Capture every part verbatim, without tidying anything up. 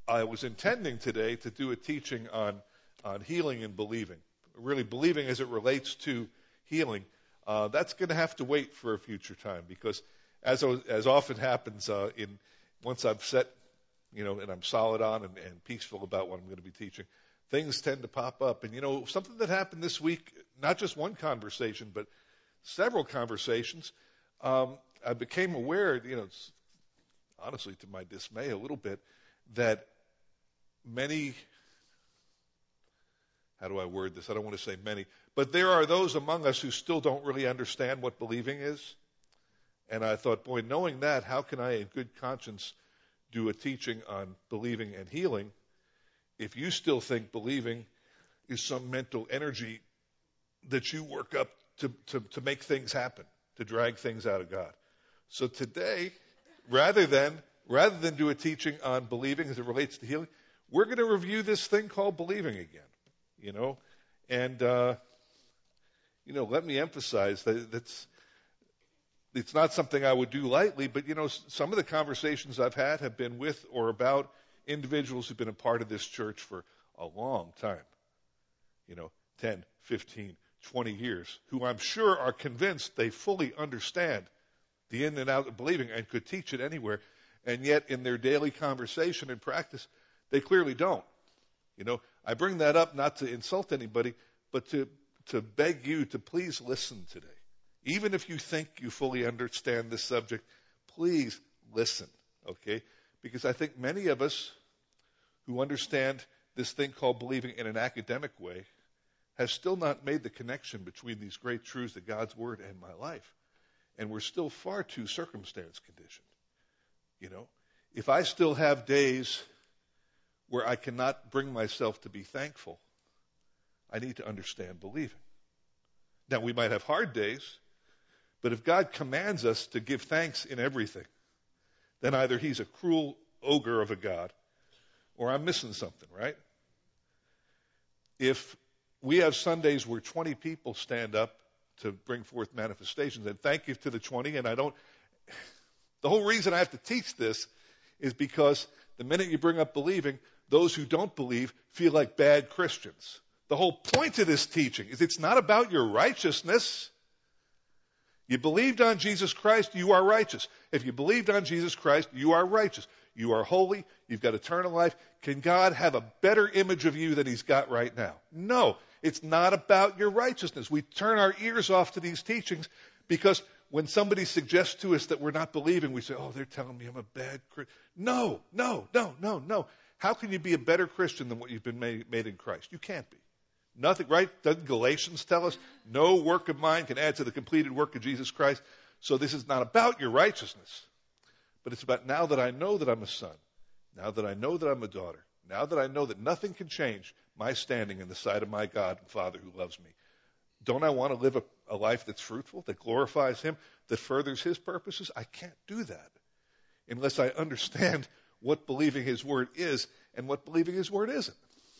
I was intending today to do a teaching on, on healing and believing. Really believing as it relates to healing. Uh, that's going to have to wait for a future time because as, as often happens uh, in once I've set, you know, and I'm solid on and, and peaceful about what I'm going to be teaching, things tend to pop up. And, you know, something that happened this week, not just one conversation, but several conversations, um, I became aware, you know, honestly to my dismay a little bit, that many, how do I word this? I don't want to say many, but there are those among us who still don't really understand what believing is. And I thought, boy, knowing that, how can I in good conscience do a teaching on believing and healing if you still think believing is some mental energy that you work up to, to, to make things happen, to drag things out of God. So today, rather than rather than do a teaching on believing as it relates to healing, we're going to review this thing called believing again, you know. And, uh, you know, let me emphasize that that's, it's not something I would do lightly, but, you know, some of the conversations I've had have been with or about individuals who've been a part of this church for a long time, you know, ten, fifteen, twenty years, who I'm sure are convinced they fully understand the in and out of believing and could teach it anywhere, and yet in their daily conversation and practice, they clearly don't. You know, I bring that up not to insult anybody, but to, to beg you to please listen today. Even if you think you fully understand this subject, please listen, okay? Because I think many of us who understand this thing called believing in an academic way have still not made the connection between these great truths of God's Word and my life. And we're still far too circumstance conditioned. You know, if I still have days where I cannot bring myself to be thankful, I need to understand believing. Now, we might have hard days, but if God commands us to give thanks in everything, then either he's a cruel ogre of a God or I'm missing something, right? If we have Sundays where twenty people stand up to bring forth manifestations, and thank you to the twenty, and I don't, the whole reason I have to teach this is because the minute you bring up believing, those who don't believe feel like bad Christians. The whole point of this teaching is it's not about your righteousness. You believed on Jesus Christ, you are righteous. If you believed on Jesus Christ, you are righteous. You are holy. You've got eternal life. Can God have a better image of you than he's got right now? No. It's not about your righteousness. We turn our ears off to these teachings because when somebody suggests to us that we're not believing, we say, oh, they're telling me I'm a bad Christian. No, no, no, no, no. How can you be a better Christian than what you've been made, made in Christ? You can't be. Nothing, right? Doesn't Galatians tell us? No work of mine can add to the completed work of Jesus Christ. So this is not about your righteousness, but it's about now that I know that I'm a son, now that I know that I'm a daughter, now that I know that nothing can change my standing in the sight of my God and Father who loves me. Don't I want to live a, a life that's fruitful, that glorifies him, that furthers his purposes? I can't do that unless I understand what believing his word is and what believing his word isn't.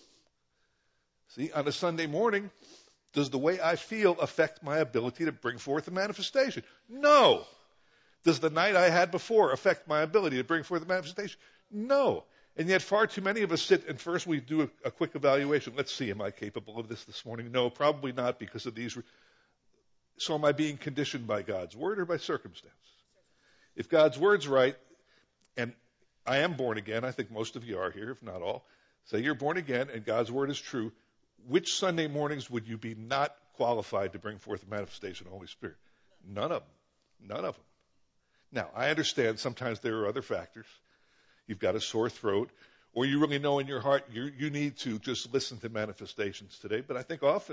See, on a Sunday morning, does the way I feel affect my ability to bring forth a manifestation? No. Does the night I had before affect my ability to bring forth a manifestation? No. And yet far too many of us sit and first we do a, a quick evaluation. Let's see, am I capable of this this morning? No, probably not because of these. Re- so am I being conditioned by God's word or by circumstance? If God's word's right, and I am born again, I think most of you are here, if not all, say you're born again and God's word is true, which Sunday mornings would you be not qualified to bring forth the manifestation of the Holy Spirit? None of them. None of them. Now, I understand sometimes there are other factors. You've got a sore throat, or you really know in your heart you you need to just listen to manifestations today. But I think often,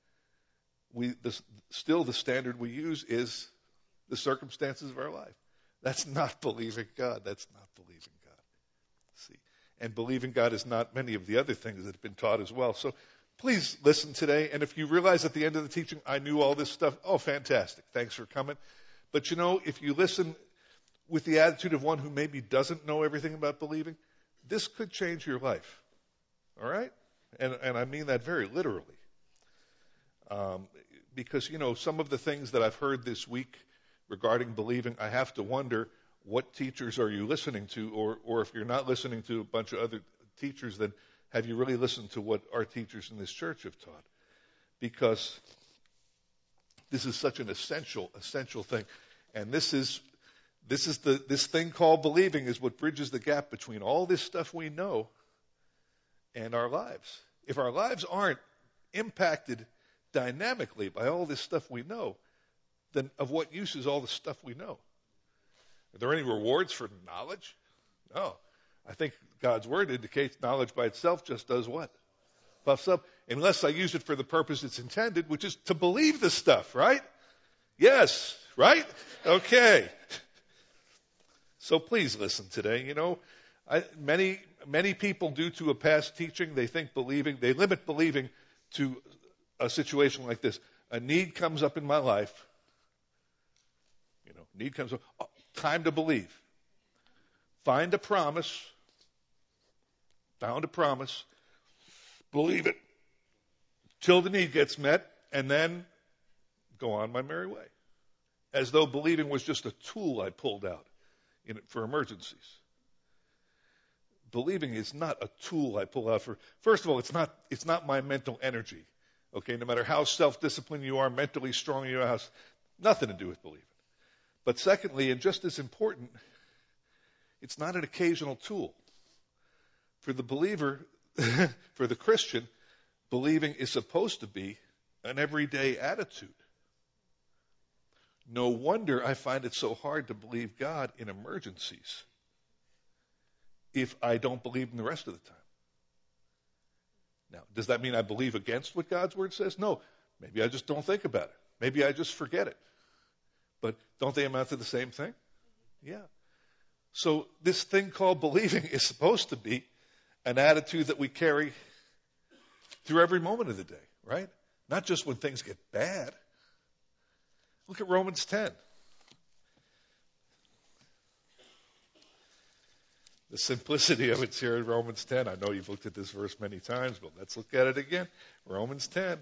we this, still the standard we use is the circumstances of our life. That's not believing God. That's not believing God. See, and believing God is not many of the other things that have been taught as well. So please listen today. And if you realize at the end of the teaching, I knew all this stuff, oh, fantastic. Thanks for coming. But you know, if you listen with the attitude of one who maybe doesn't know everything about believing, this could change your life. All right? And, and I mean that very literally. Um, because, you know, some of the things that I've heard this week regarding believing, I have to wonder what teachers are you listening to, or, or if you're not listening to a bunch of other teachers, then have you really listened to what our teachers in this church have taught? Because this is such an essential, essential thing. And this is this is the this thing called believing is what bridges the gap between all this stuff we know and our lives. If our lives aren't impacted dynamically by all this stuff we know, then of what use is all the stuff we know? Are there any rewards for knowledge? No. I think God's word indicates knowledge by itself just does what? Puffs up. Unless I use it for the purpose it's intended, which is to believe the stuff, right? Yes, right? Okay. So please listen today. You know, I, many many people, due to a past teaching, they think believing, they limit believing to a situation like this. A need comes up in my life. You know, need comes up. Oh, time to believe. Find a promise. Found a promise. Believe it. Till the need gets met, and then go on my merry way. As though believing was just a tool I pulled out in, for emergencies. Believing is not a tool I pull out for. First of all, it's not it's not my mental energy. Okay, no matter how self-disciplined you are, mentally strong you are, has nothing to do with believing. But secondly, and just as important, it's not an occasional tool. For the believer, for the Christian, believing is supposed to be an everyday attitude. No wonder I find it so hard to believe God in emergencies if I don't believe him the rest of the time. Now, does that mean I believe against what God's word says? No. Maybe I just don't think about it. Maybe I just forget it. But don't they amount to the same thing? Yeah. So this thing called believing is supposed to be an attitude that we carry through every moment of the day, right? Not just when things get bad. Look at Romans ten. The simplicity of it's here in Romans ten. I know you've looked at this verse many times, but let's look at it again. Romans ten.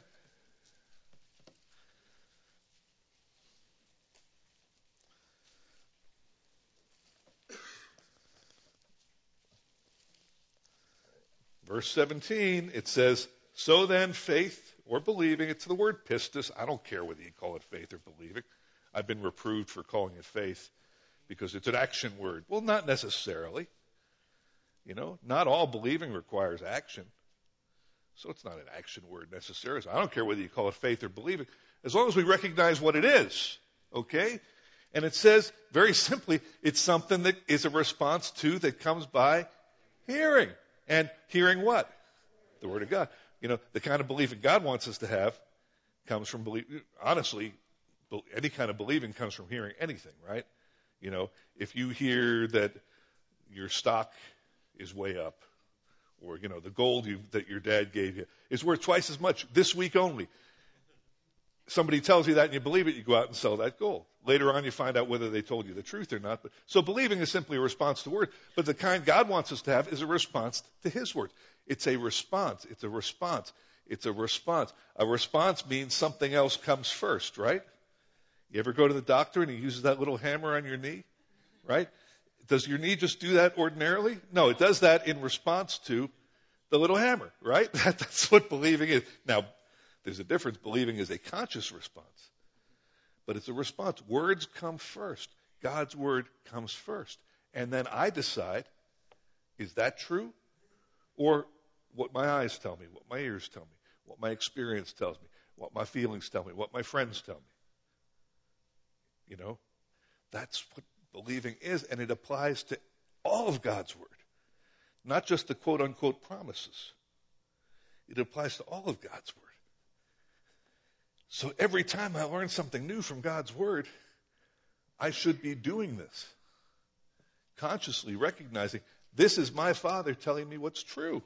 Verse seventeen, it says, so then faith or believing, it's the word pistis. I don't care whether you call it faith or believing. I've been reproved for calling it faith because it's an action word. Well, not necessarily. You know, not all believing requires action. So it's not an action word necessarily. So I don't care whether you call it faith or believing, as long as we recognize what it is. Okay? And it says, very simply, it's something that is a response to, that comes by hearing. And hearing what? The Word of God. You know, the kind of believing God wants us to have comes from belief. Honestly, any kind of believing comes from hearing anything, right? You know, if you hear that your stock is way up, or, you know, the gold you, that your dad gave you is worth twice as much this week only. Somebody tells you that and you believe it, you go out and sell that gold. Later on you find out whether they told you the truth or not. But, so believing is simply a response to word. But the kind God wants us to have is a response to his word. It's a response. It's a response. It's a response. A response means something else comes first, right? You ever go to the doctor and he uses that little hammer on your knee, right? Does your knee just do that ordinarily? No, it does that in response to the little hammer, right? That's what believing is. Now, there's a difference. Believing is a conscious response. But it's a response. Words come first. God's word comes first. And then I decide, is that true? Or what my eyes tell me, what my ears tell me, what my experience tells me, what my feelings tell me, what my friends tell me. You know, that's what believing is. And it applies to all of God's word. Not just the quote-unquote promises. It applies to all of God's word. So every time I learn something new from God's word, I should be doing this. Consciously recognizing, this is my Father telling me what's true.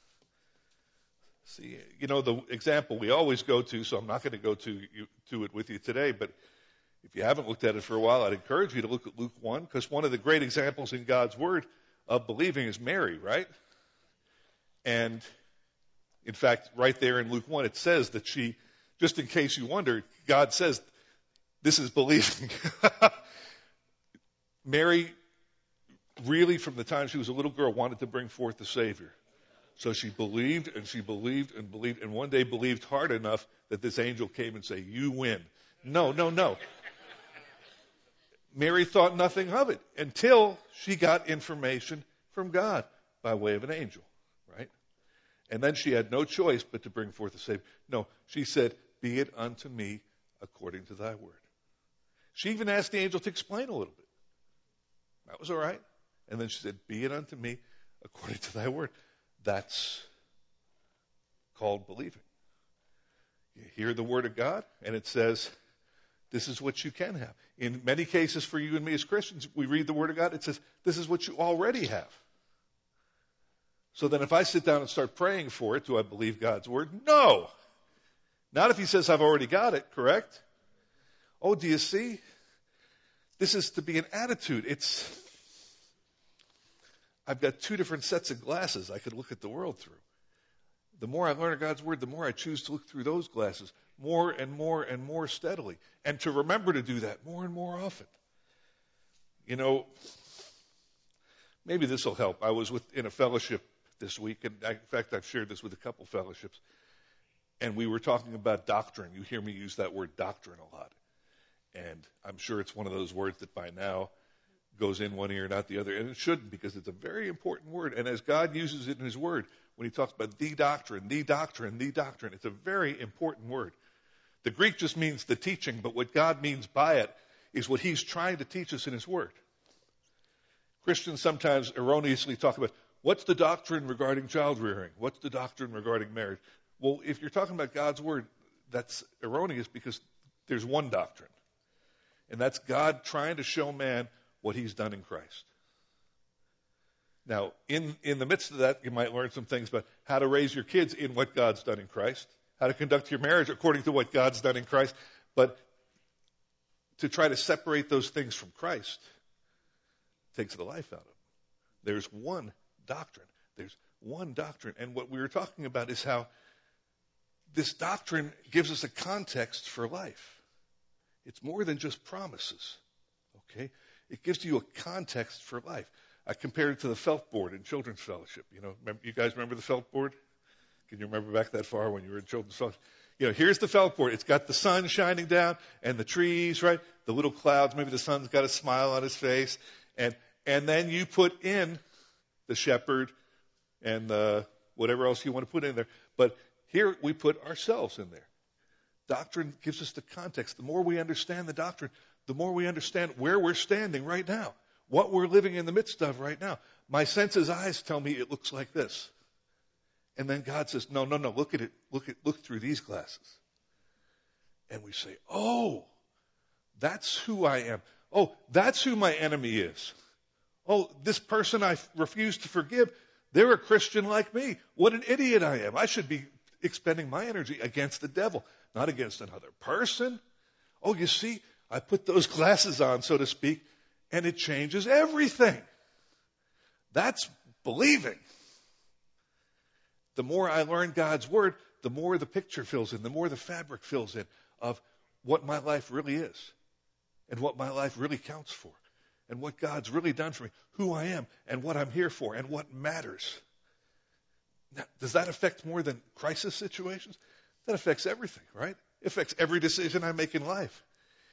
See, you know, the example we always go to, so I'm not going to go to, you, to it with you today, but if you haven't looked at it for a while, I'd encourage you to look at Luke one, because one of the great examples in God's word of believing is Mary, right? And in fact, right there in Luke one, it says that she, just in case you wonder, God says, this is believing. Mary really, from the time she was a little girl, wanted to bring forth the Savior. So she believed and she believed and believed, and one day believed hard enough that this angel came and said, you win. No, no, no. Mary thought nothing of it until she got information from God by way of an angel, right? And then she had no choice but to bring forth a Savior. No, she said, be it unto me according to thy word. She even asked the angel to explain a little bit. That was all right. And then she said, be it unto me according to thy word. That's called believing. You hear the word of God, and it says, this is what you can have. In many cases for you and me as Christians, we read the word of God, it says, this is what you already have. So then if I sit down and start praying for it, do I believe God's word? No. Not if he says I've already got it, correct? Oh, do you see? This is to be an attitude. It's, I've got two different sets of glasses I could look at the world through. The more I learn of God's word, the more I choose to look through those glasses more and more and more steadily. And to remember to do that more and more often. You know, maybe this will help. I was with, in a fellowship this week, and I, in fact, I've shared this with a couple fellowships, and we were talking about doctrine. You hear me use that word doctrine a lot. And I'm sure it's one of those words that by now goes in one ear, not the other. And it shouldn't, because it's a very important word. And as God uses it in his word, when he talks about the doctrine, the doctrine, the doctrine, it's a very important word. The Greek just means the teaching, but what God means by it is what he's trying to teach us in his word. Christians sometimes erroneously talk about, what's the doctrine regarding child rearing? What's the doctrine regarding marriage? Well, if you're talking about God's word, that's erroneous, because there's one doctrine. And that's God trying to show man what he's done in Christ. Now, in, in the midst of that, you might learn some things about how to raise your kids in what God's done in Christ, how to conduct your marriage according to what God's done in Christ. But to try to separate those things from Christ takes the life out of them. There's one doctrine. There's one doctrine. And what we were talking about is how this doctrine gives us a context for life. It's more than just promises, okay? It gives you a context for life. I compared it to the felt board in Children's Fellowship. You know, remember, you guys remember the felt board? Can you remember back that far when you were in Children's Fellowship? You know, here's the felt board. It's got the sun shining down and the trees, right? The little clouds. Maybe the sun's got a smile on his face. And and then you put in the shepherd and the whatever else you want to put in there. But here we put ourselves in there. Doctrine gives us the context. The more we understand the doctrine, the more we understand where we're standing right now, what we're living in the midst of right now. My senses' eyes tell me it looks like this. And then God says, no, no, no, look at it. Look at, look through these glasses. And we say, oh, that's who I am. Oh, that's who my enemy is. Oh, this person I refuse to forgive, they're a Christian like me. What an idiot I am. I should be expending my energy against the devil, not against another person. Oh, you see, I put those glasses on, so to speak, and it changes everything. That's believing. The more I learn God's word, the more the picture fills in, the more the fabric fills in of what my life really is and what my life really counts for and what God's really done for me, who I am and what I'm here for and what matters. Now, does that affect more than crisis situations? That affects everything, right? It affects every decision I make in life.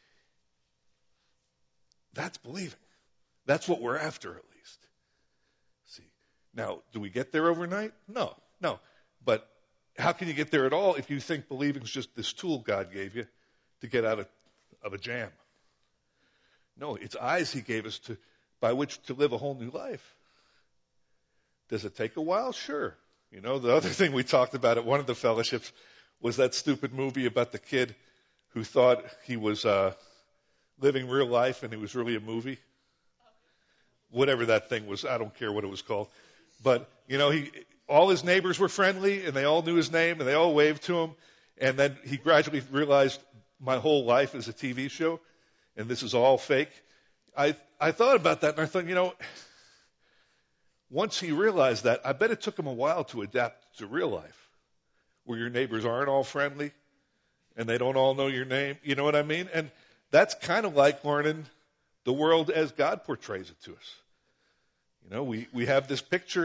That's believing. That's what we're after, at least. See, now, do we get there overnight? No, no. But how can you get there at all if you think believing is just this tool God gave you to get out of, of a jam? No, it's eyes he gave us to by which to live a whole new life. Does it take a while? Sure. You know, the other thing we talked about at one of the fellowships was that stupid movie about the kid who thought he was uh, living real life and it was really a movie. Whatever that thing was, I don't care what it was called. But, you know, he all his neighbors were friendly and they all knew his name and they all waved to him. And then he gradually realized my whole life is a T V show and this is all fake. I I thought about that and I thought, you know, once he realized that, I bet it took him a while to adapt to real life, where your neighbors aren't all friendly and they don't all know your name. You know what I mean? And that's kind of like learning the world as God portrays it to us. You know, we, we have this picture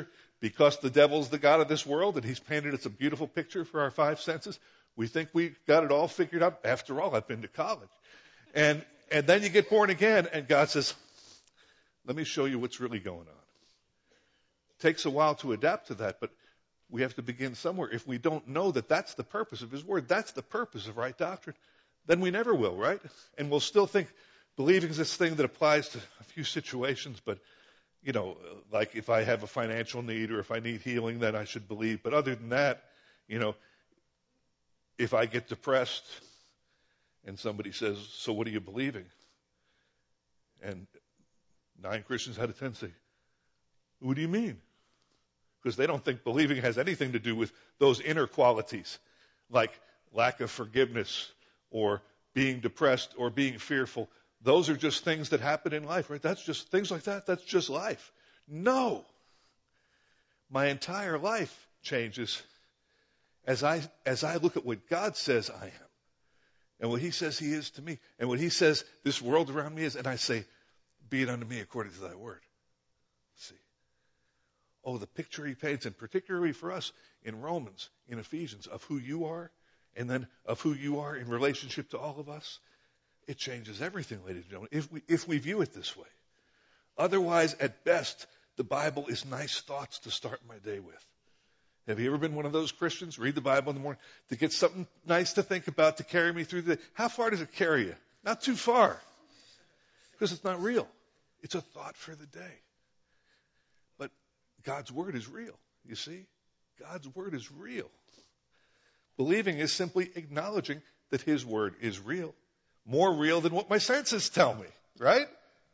because the devil's the god of this world and he's painted us a beautiful picture for our five senses, we think we got it all figured out. After all, I've been to college. And and then you get born again and God says, let me show you what's really going on. It takes a while to adapt to that, but we have to begin somewhere. If we don't know that that's the purpose of his word, that's the purpose of right doctrine, then we never will, right? And we'll still think believing is this thing that applies to a few situations, but, you know, like if I have a financial need or if I need healing, then I should believe. But other than that, you know, if I get depressed and somebody says, so what are you believing? And nine Christians out of ten say, what do you mean? Because they don't think believing has anything to do with those inner qualities, like lack of forgiveness or being depressed or being fearful. Those are just things that happen in life, right? That's just things like that. That's just life. No. My entire life changes as I, as I look at what God says I am and what he says he is to me and what he says this world around me is. And I say, be it unto me according to thy word. See. Oh, the picture he paints, and particularly for us in Romans, in Ephesians, of who you are, and then of who you are in relationship to all of us, it changes everything, ladies and gentlemen, if we, if we view it this way. Otherwise, at best, the Bible is nice thoughts to start my day with. Have you ever been one of those Christians? Read the Bible in the morning to get something nice to think about, to carry me through the day. How far does it carry you? Not too far. Because it's not real. It's a thought for the day. But God's word is real, you see? God's word is real. Believing is simply acknowledging that his word is real. More real than what my senses tell me, right?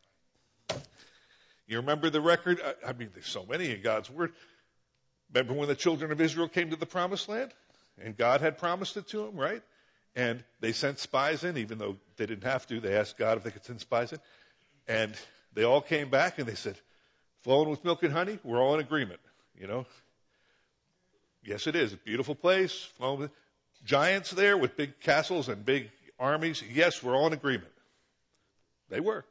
You remember the record? I mean, there's so many in God's word. Remember when the children of Israel came to the promised land? And God had promised it to them, right? And they sent spies in, even though they didn't have to. They asked God if they could send spies in. And they all came back and they said, flowing with milk and honey, we're all in agreement, you know. Yes, it is. A beautiful place. Flowing with giants there with big castles and big armies. Yes, we're all in agreement. They were.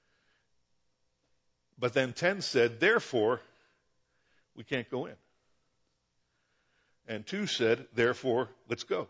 But then ten said, therefore, we can't go in. And two said, therefore, let's go.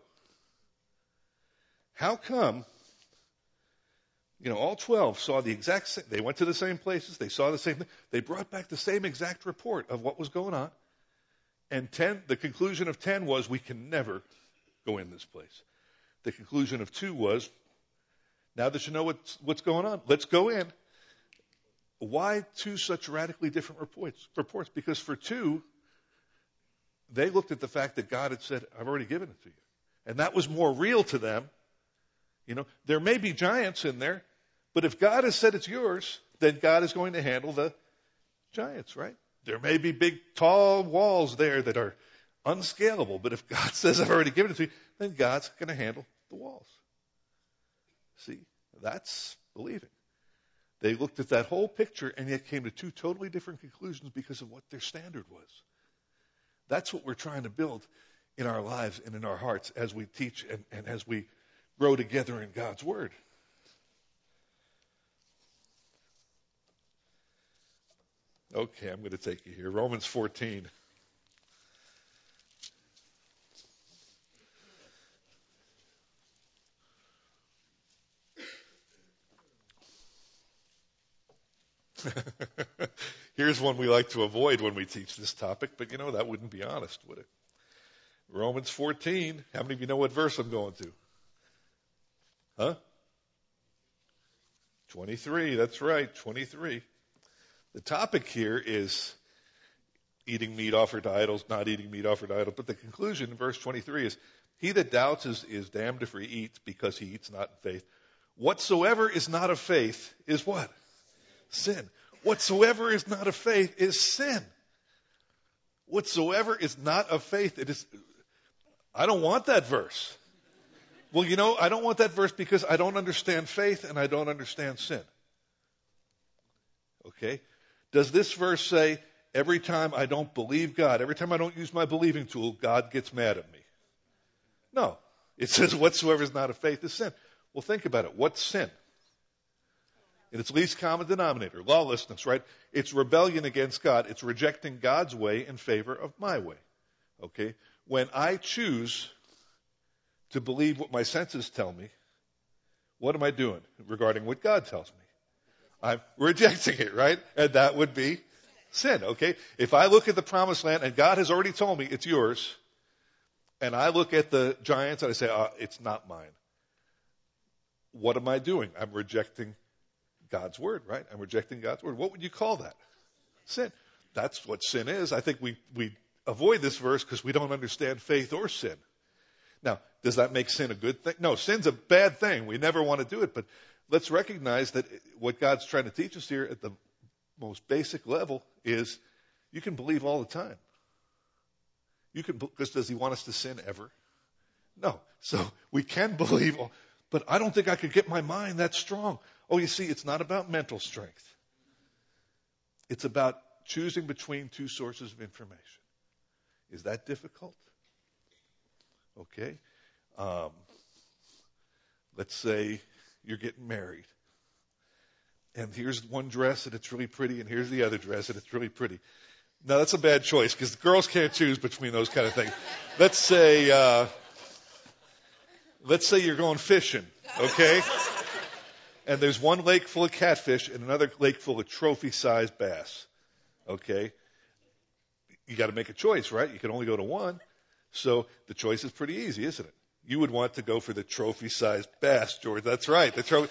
How come, you know, all twelve saw the exact same, they went to the same places, they saw the same thing, they brought back the same exact report of what was going on. And ten, the conclusion of ten was, we can never go in this place. The conclusion of two was, now that you know what's, what's going on, let's go in. Why two such radically different reports? reports? Because for two, they looked at the fact that God had said, I've already given it to you. And that was more real to them. You know, there may be giants in there, but if God has said it's yours, then God is going to handle the giants, right? There may be big, tall walls there that are unscalable, but if God says I've already given it to you, then God's going to handle the walls. See, that's believing. They looked at that whole picture and yet came to two totally different conclusions because of what their standard was. That's what we're trying to build in our lives and in our hearts as we teach and, and as we grow together in God's Word. Okay, I'm going to take you here. Romans fourteen. Here's one we like to avoid when we teach this topic, but you know, that wouldn't be honest, would it? Romans fourteen. How many of you know what verse I'm going to? Huh? twenty-three. That's right, twenty-three. The topic here is eating meat offered to idols, not eating meat offered to idols. But the conclusion in verse twenty-three is, he that doubts is, is damned if he eats, because he eats not in faith. Whatsoever is not of faith is what? Sin. Whatsoever is not of faith is sin. Whatsoever is not of faith, it is. I don't want that verse. Well, you know, I don't want that verse because I don't understand faith and I don't understand sin. Okay? Does this verse say, every time I don't believe God, every time I don't use my believing tool, God gets mad at me? No. It says, whatsoever is not of faith is sin. Well, think about it. What's sin? In its least common denominator, lawlessness, right? It's rebellion against God. It's rejecting God's way in favor of my way. Okay? When I choose to believe what my senses tell me, what am I doing regarding what God tells me? I'm rejecting it, right? And that would be sin, okay? If I look at the promised land and God has already told me it's yours, and I look at the giants and I say, oh, it's not mine. What am I doing? I'm rejecting God's word, right? I'm rejecting God's word. What would you call that? Sin. That's what sin is. I think we, we avoid this verse because we don't understand faith or sin. Now, does that make sin a good thing? No, sin's a bad thing. We never want to do it. But let's recognize that what God's trying to teach us here at the most basic level is you can believe all the time. You can, because does he want us to sin ever? No. So we can believe, but I don't think I could get my mind that strong. Oh, you see, it's not about mental strength. It's about choosing between two sources of information. Is that difficult? Okay. Um, let's say you're getting married. And here's one dress and it's really pretty, and here's the other dress and it's really pretty. Now, that's a bad choice because the girls can't choose between those kind of things. Let's say, uh, let's say you're going fishing, okay? And there's one lake full of catfish and another lake full of trophy-sized bass. Okay? You got to make a choice, right? You can only go to one. So the choice is pretty easy, isn't it? You would want to go for the trophy-sized bass, George. That's right. The trophy.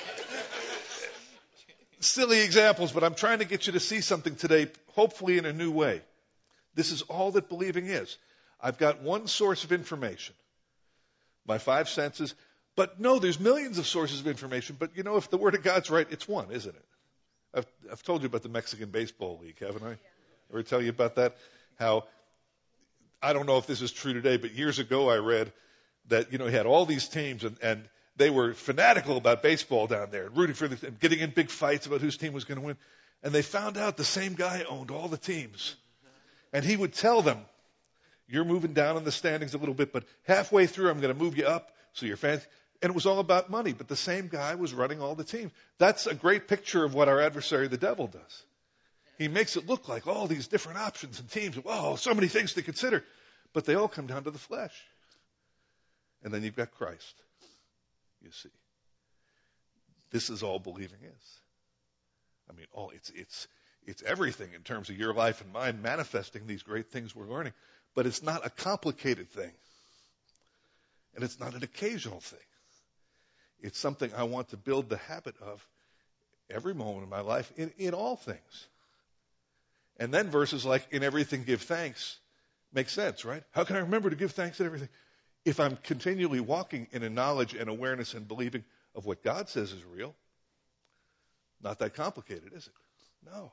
Silly examples, but I'm trying to get you to see something today, hopefully in a new way. This is all that believing is. I've got one source of information, my five senses. But no, there's millions of sources of information. But, you know, if the Word of God's right, it's one, isn't it? I've, I've told you about the Mexican Baseball League, haven't I? Ever tell you about that? How, I don't know if this is true today, but years ago I read that, you know, he had all these teams and, and they were fanatical about baseball down there, rooting for the, and getting in big fights about whose team was going to win. And they found out the same guy owned all the teams. And he would tell them, you're moving down in the standings a little bit, but halfway through I'm going to move you up so your fans. And it was all about money, but the same guy was running all the teams. That's a great picture of what our adversary, the devil, does. He makes it look like all these different options and teams. Oh, so many things to consider. But they all come down to the flesh. And then you've got Christ, you see. This is all believing is. I mean, all it's it's it's everything in terms of your life and mine manifesting these great things we're learning. But it's not a complicated thing. And it's not an occasional thing. It's something I want to build the habit of every moment of my life in, in all things. And then verses like, in everything give thanks, make sense, right? How can I remember to give thanks in everything? If I'm continually walking in a knowledge and awareness and believing of what God says is real, not that complicated, is it? No.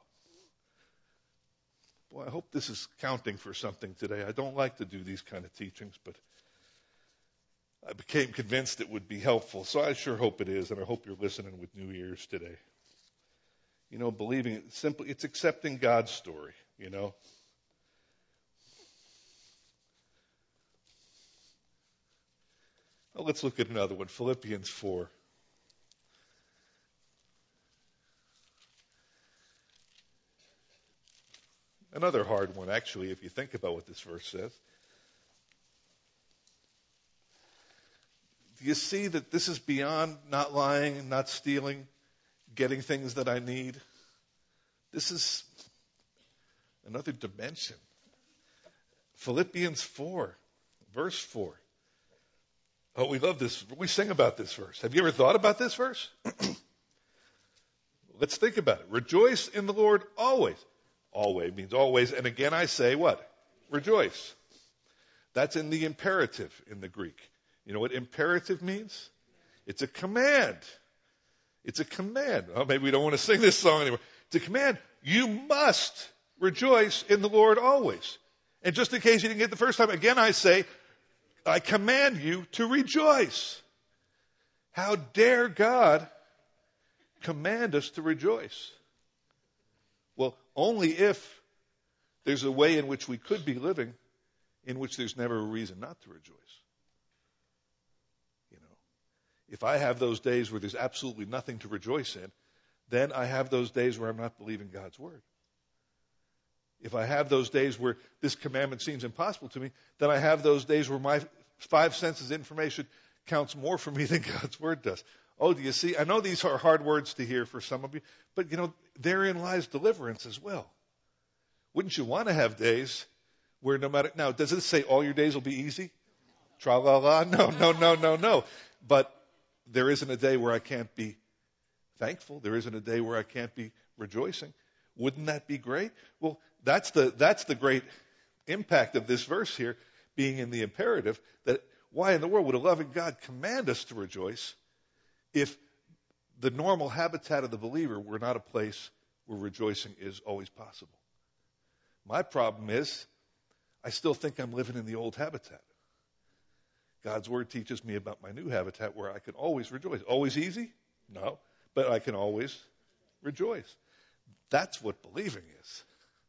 Boy, I hope this is counting for something today. I don't like to do these kind of teachings, but I became convinced it would be helpful, so I sure hope it is, and I hope you're listening with new ears today. You know, believing it simply, it's accepting God's story, you know. Well, let's look at another one, Philippians four. Another hard one, actually, if you think about what this verse says. Do you see that this is beyond not lying, not stealing, getting things that I need? This is another dimension. Philippians four, verse four. Oh, we love this. We sing about this verse. Have you ever thought about this verse? Let's think about it. Rejoice in the Lord always. Always means always. And again, I say what? Rejoice. That's in the imperative in the Greek. You know what imperative means? It's a command. It's a command. Oh, maybe we don't want to sing this song anymore. It's a command. You must rejoice in the Lord always. And just in case you didn't get it the first time, again I say, I command you to rejoice. How dare God command us to rejoice? Well, only if there's a way in which we could be living in which there's never a reason not to rejoice. You know, if I have those days where there's absolutely nothing to rejoice in, then I have those days where I'm not believing God's word. If I have those days where this commandment seems impossible to me, then I have those days where my five senses information counts more for me than God's word does. Oh, do you see? I know these are hard words to hear for some of you, but you know, therein lies deliverance as well. Wouldn't you want to have days where no matter, now, does it say all your days will be easy? Tra-la-la? No, no, no, no, no. But there isn't a day where I can't be thankful. There isn't a day where I can't be rejoicing. Wouldn't that be great? Well, that's the, that's the great impact of this verse here being in the imperative, that why in the world would a loving God command us to rejoice if the normal habitat of the believer were not a place where rejoicing is always possible? My problem is I still think I'm living in the old habitat. God's word teaches me about my new habitat where I can always rejoice. Always easy? No. But I can always rejoice. That's what believing is.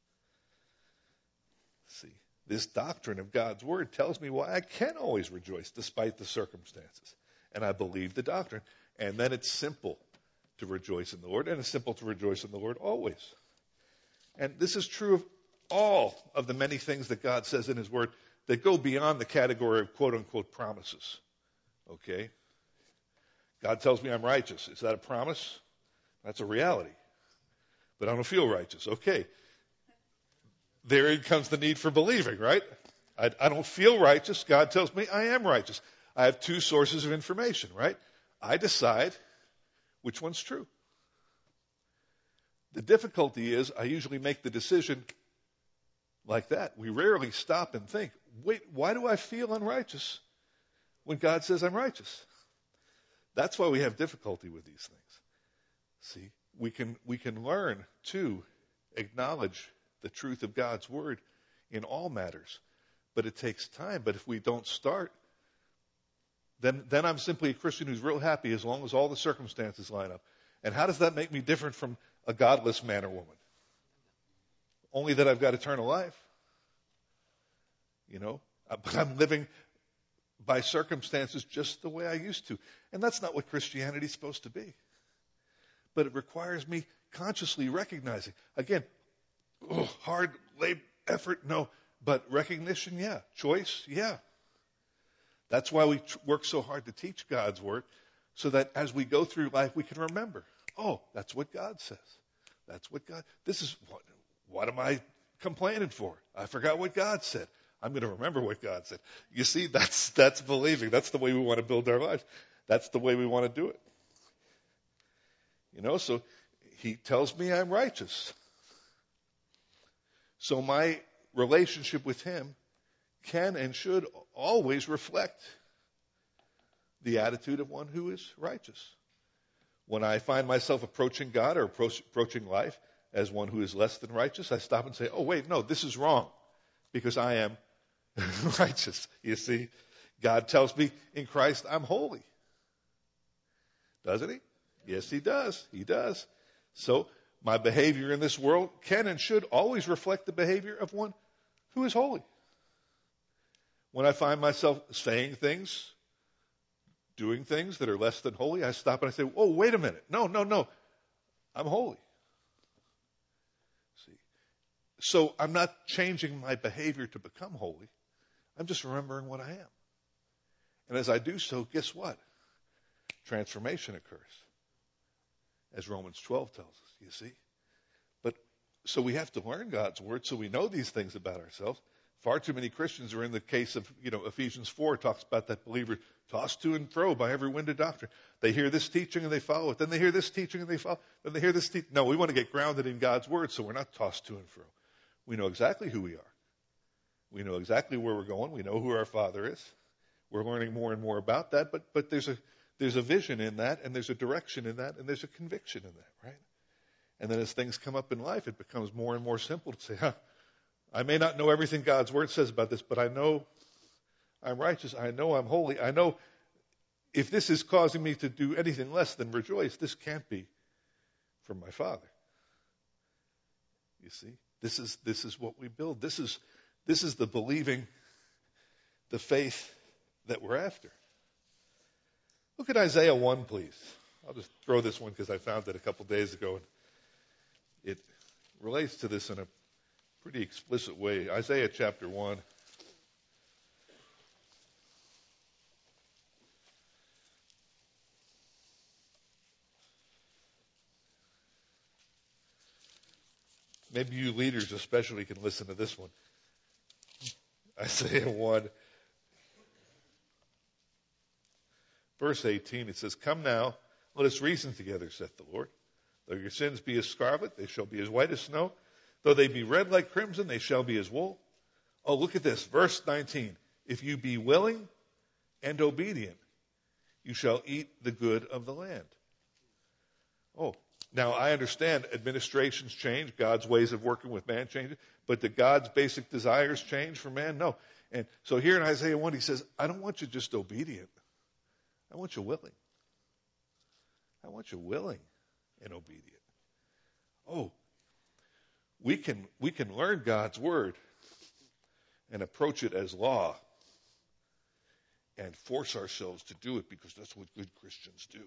See, this doctrine of God's word tells me why I can always rejoice despite the circumstances. And I believe the doctrine. And then it's simple to rejoice in the Lord, and it's simple to rejoice in the Lord always. And this is true of all of the many things that God says in his word that go beyond the category of quote-unquote promises. Okay? God tells me I'm righteous. Is that a promise? That's a reality. But I don't feel righteous. Okay. There comes the need for believing, right? I, I don't feel righteous. God tells me I am righteous. I have two sources of information, right? I decide which one's true. The difficulty is I usually make the decision like that. We rarely stop and think, wait, why do I feel unrighteous when God says I'm righteous? That's why we have difficulty with these things. See, we can we can learn to acknowledge the truth of God's word in all matters, but it takes time. But if we don't start, then then I'm simply a Christian who's real happy as long as all the circumstances line up. And how does that make me different from a godless man or woman? Only that I've got eternal life. You know, but I'm living by circumstances just the way I used to. And that's not what Christianity is supposed to be. But it requires me consciously recognizing. Again, oh, hard labor, effort, no. But recognition, yeah. Choice, yeah. That's why we tr- work so hard to teach God's word, so that as we go through life, we can remember, oh, that's what God says. That's what God, this is, what, what am I complaining for? I forgot what God said. I'm going to remember what God said. You see, that's that's believing. That's the way we want to build our lives. That's the way we want to do it. You know, so he tells me I'm righteous. So my relationship with him can and should always reflect the attitude of one who is righteous. When I find myself approaching God or approach, approaching life as one who is less than righteous, I stop and say, oh, wait, no, this is wrong because I am righteous. You see, God tells me in Christ I'm holy. Doesn't he? Yes, he does. He does. So my behavior in this world can and should always reflect the behavior of one who is holy. When I find myself saying things, doing things that are less than holy, I stop and I say, oh, wait a minute. No, no, no. I'm holy. See? So I'm not changing my behavior to become holy. I'm just remembering what I am. And as I do so, guess what? Transformation occurs. As Romans twelve tells us, you see. But so we have to learn God's word so we know these things about ourselves. Far too many Christians are in the case of, you know, Ephesians four talks about that believer tossed to and fro by every wind of doctrine. They hear this teaching and they follow it. Then they hear this teaching and they follow. Then they hear this teaching. No, we want to get grounded in God's word so we're not tossed to and fro. We know exactly who we are. We know exactly where we're going. We know who our Father is. We're learning more and more about that, but but there's a there's a vision in that, and there's a direction in that, and there's a conviction in that, right? And then as things come up in life, it becomes more and more simple to say, huh, I may not know everything God's word says about this, but I know I'm righteous. I know I'm holy. I know if this is causing me to do anything less than rejoice, this can't be from my Father. You see, this is this is what we build. This is this is the believing, the faith that we're after. Look at Isaiah one, please. I'll just throw this one because I found it a couple days ago. And it relates to this in a pretty explicit way. Isaiah chapter one. Maybe you leaders especially can listen to this one. Isaiah one, verse eighteen, it says, "Come now, let us reason together, saith the Lord. Though your sins be as scarlet, they shall be as white as snow. Though they be red like crimson, they shall be as wool." Oh, look at this, verse nineteen. "If you be willing and obedient, you shall eat the good of the land." Oh, now I understand administrations change, God's ways of working with man change, but do God's basic desires change for man? No. And so here in Isaiah one, he says, I don't want you just obedient. I want you willing. I want you willing and obedient. Oh, we can we can learn God's word and approach it as law and force ourselves to do it because that's what good Christians do.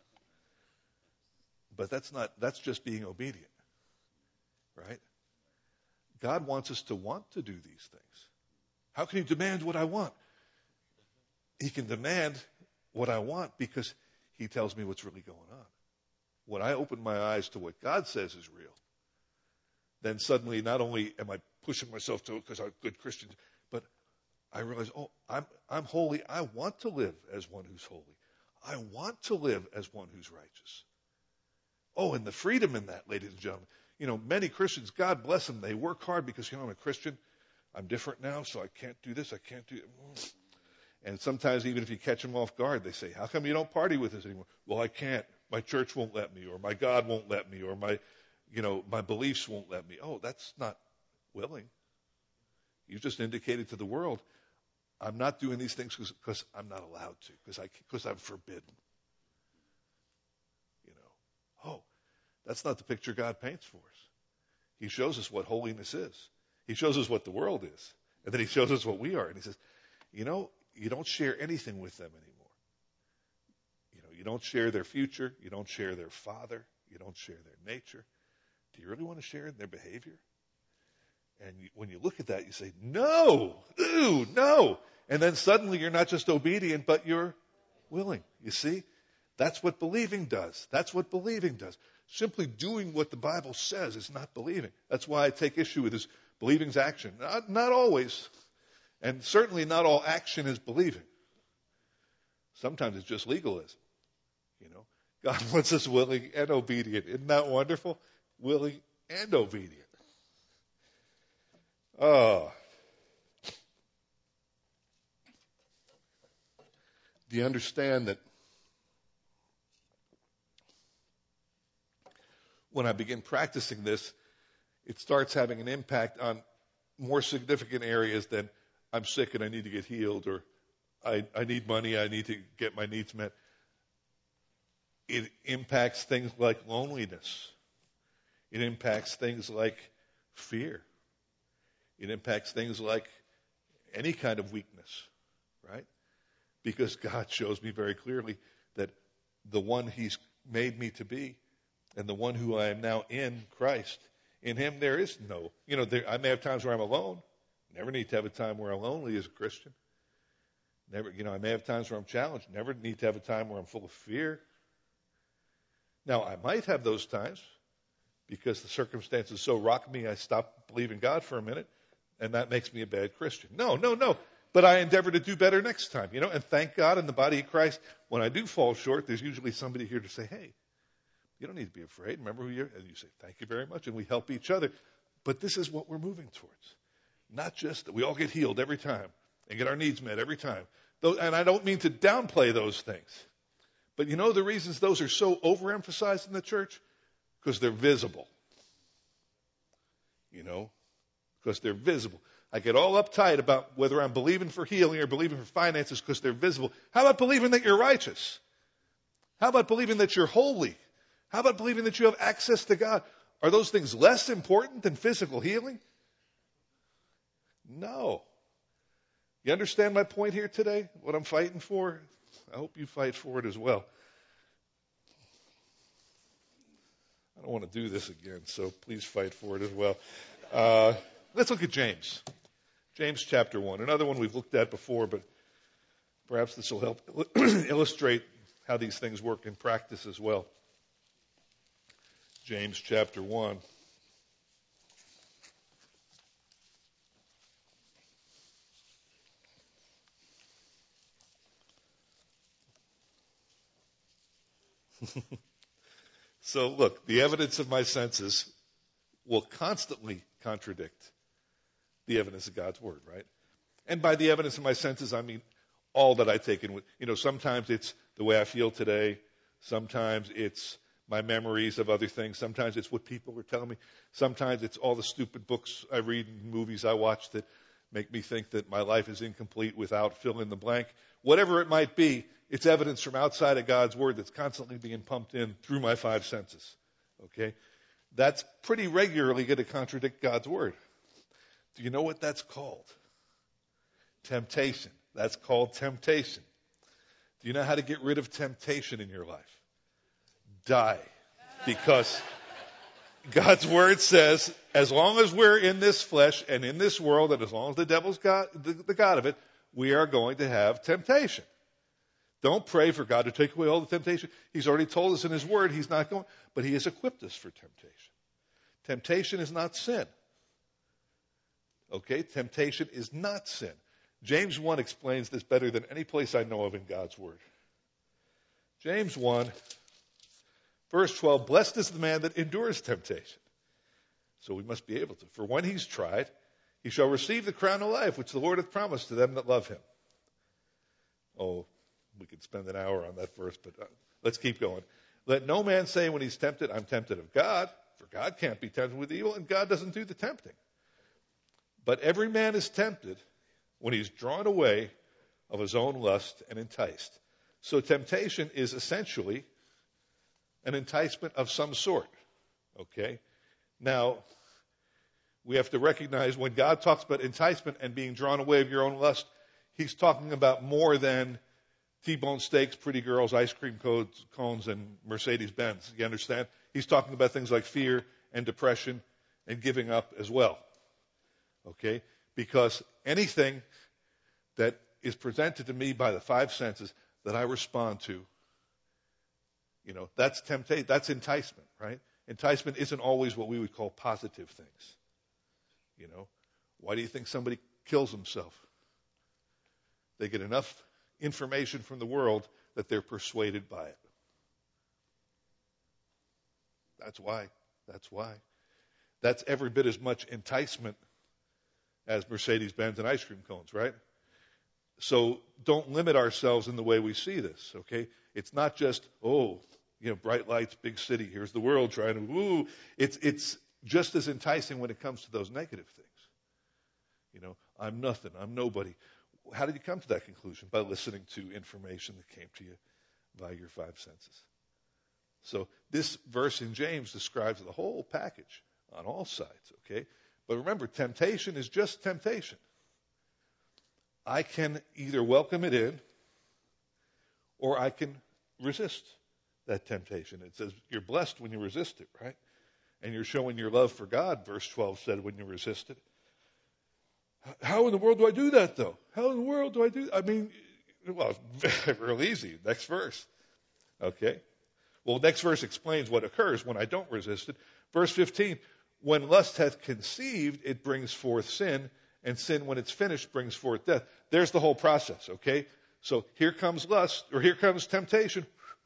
But that's not, that's just being obedient, right? God wants us to want to do these things. How can he demand what I want? He can demand what I want because he tells me what's really going on. When I open my eyes to what God says is real, then suddenly not only am I pushing myself to it because I'm good Christians, but I realize, oh, I'm, I'm holy. I want to live as one who's holy. I want to live as one who's righteous. Oh, and the freedom in that, ladies and gentlemen. You know, many Christians, God bless them, they work hard because, you know, I'm a Christian. I'm different now, so I can't do this, I can't do it. And sometimes even if you catch them off guard, they say, how come you don't party with us anymore? Well, I can't. My church won't let me, or my God won't let me, or my, you know, my beliefs won't let me. Oh, that's not willing. You just indicated to the world, I'm not doing these things because I'm not allowed to, because I because I'm forbidden. You know, oh, that's not the picture God paints for us. He shows us what holiness is. He shows us what the world is, and then he shows us what we are. And he says, you know, you don't share anything with them anymore. You know, you don't share their future. You don't share their father. You don't share their nature. Do you really want to share their behavior? And you, when you look at that, you say, no, ooh, no. And then suddenly you're not just obedient, but you're willing. You see? That's what believing does. That's what believing does. Simply doing what the Bible says is not believing. That's why I take issue with this believing's action. Not, not always. And certainly not all action is believing. Sometimes it's just legalism. You know, God wants us willing and obedient. Isn't that wonderful? Willing and obedient. Oh. Do you understand that when I begin practicing this, it starts having an impact on more significant areas than I'm sick and I need to get healed, or I, I need money, I need to get my needs met. It impacts things like loneliness. It impacts things like fear. It impacts things like any kind of weakness, right? Because God shows me very clearly that the one he's made me to be and the one who I am now in Christ, in him there is no, you know, there, I may have times where I'm alone. Never need to have a time where I'm lonely as a Christian. Never, you know, I may have times where I'm challenged. Never need to have a time where I'm full of fear. Now, I might have those times because the circumstances so rock me, I stop believing God for a minute, and that makes me a bad Christian. No, no, no. But I endeavor to do better next time, you know, and thank God in the body of Christ, when I do fall short, there's usually somebody here to say, hey, you don't need to be afraid. Remember who you're, and you say, thank you very much, and we help each other. But this is what we're moving towards. Not just that we all get healed every time and get our needs met every time. And I don't mean to downplay those things. But you know the reasons those are so overemphasized in the church? Because they're visible. You know, because they're visible. I get all uptight about whether I'm believing for healing or believing for finances because they're visible. How about believing that you're righteous? How about believing that you're holy? How about believing that you have access to God? Are those things less important than physical healing? No. You understand my point here today? What I'm fighting for? I hope you fight for it as well. don't want to do this again, so please fight for it as well. Uh, let's look at James. James chapter one. Another one we've looked at before, but perhaps this will help illustrate how these things work in practice as well. James chapter one. So look, the evidence of my senses will constantly contradict the evidence of God's word, right? And by the evidence of my senses, I mean all that I take in. You know, sometimes it's the way I feel today. Sometimes it's my memories of other things. Sometimes it's what people are telling me. Sometimes it's all the stupid books I read and movies I watch that make me think that my life is incomplete without fill in the blank. Whatever it might be, it's evidence from outside of God's word that's constantly being pumped in through my five senses. Okay? That's pretty regularly going to contradict God's word. Do you know what that's called? Temptation. That's called temptation. Do you know how to get rid of temptation in your life? Die. Because God's word says, as long as we're in this flesh and in this world, and as long as the devil's God, the, the God of it, we are going to have temptation. Don't pray for God to take away all the temptation. He's already told us in his word he's not going, but he has equipped us for temptation. Temptation is not sin. Okay? Temptation is not sin. James one explains this better than any place I know of in God's word. James one, verse twelve, blessed is the man that endures temptation. So we must be able to. For when he's tried, he shall receive the crown of life, which the Lord hath promised to them that love him. Oh, we could spend an hour on that verse, but uh, let's keep going. Let no man say when he's tempted, I'm tempted of God, for God can't be tempted with evil, and God doesn't do the tempting. But every man is tempted when he's drawn away of his own lust and enticed. So temptation is essentially an enticement of some sort. Okay? Now, we have to recognize when God talks about enticement and being drawn away of your own lust, he's talking about more than T-bone steaks, pretty girls, ice cream cones, cones, and Mercedes-Benz. You understand? He's talking about things like fear and depression and giving up as well. Okay? Because anything that is presented to me by the five senses that I respond to, you know, that's temptation, that's enticement, right? Enticement isn't always what we would call positive things. You know, why do you think somebody kills himself? They get enough information from the world that they're persuaded by it. That's why. That's why. That's every bit as much enticement as Mercedes-Benz and ice cream cones, right? So don't limit ourselves in the way we see this, okay? It's not just, oh, you know, bright lights, big city, here's the world trying to, woo. It's, it's just as enticing when it comes to those negative things. You know, I'm nothing, I'm nobody. How did you come to that conclusion? By listening to information that came to you by your five senses. So this verse in James describes the whole package on all sides, okay? But remember, temptation is just temptation. I can either welcome it in or I can resist that temptation. It says you're blessed when you resist it, right? And you're showing your love for God, verse twelve said, when you resist it. How in the world do I do that, though? How in the world do I do that? I mean, well, it's real easy. Next verse. Okay? Well, next verse explains what occurs when I don't resist it. Verse fifteen, when lust hath conceived, it brings forth sin, and sin, when it's finished, brings forth death. There's the whole process, okay? So here comes lust, or here comes temptation.